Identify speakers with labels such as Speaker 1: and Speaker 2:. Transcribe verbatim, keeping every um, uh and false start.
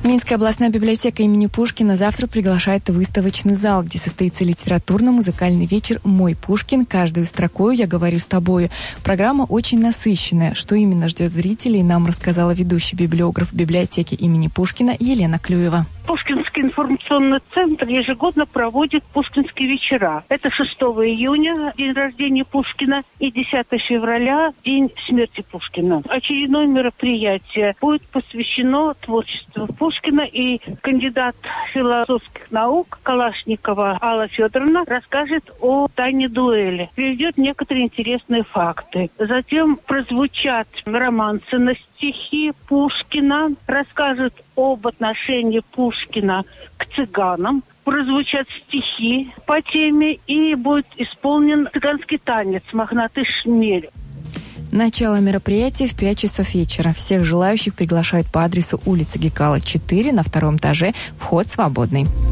Speaker 1: Минская областная библиотека имени Пушкина завтра приглашает в выставочный зал, где состоится литературно-музыкальный вечер «Мой Пушкин. Каждую строкою я говорю с тобою». Программа очень насыщенная. Что именно ждет зрителей, нам рассказала ведущий библиограф библиотеки имени Пушкина Елена Клюева.
Speaker 2: Пушкинский информационный центр ежегодно проводит пушкинские вечера. Это шестого июня, день рождения Пушкина, и десятого февраля, день смерти Пушкина. Очередное мероприятие будет посвящено творчеству Пушкина, и кандидат философских наук Калашникова Алла Федоровна расскажет о тайне дуэли, приведет некоторые интересные факты. Затем прозвучат романсы на стихи Пушкина, расскажет об отношении Пушкина к цыганам, прозвучат стихи по теме и будет исполнен цыганский танец «Мохнатый шмель».
Speaker 1: Начало мероприятия в пять часов вечера. Всех желающих приглашают по адресу улица Гекала, четыре, на втором этаже. Вход свободный.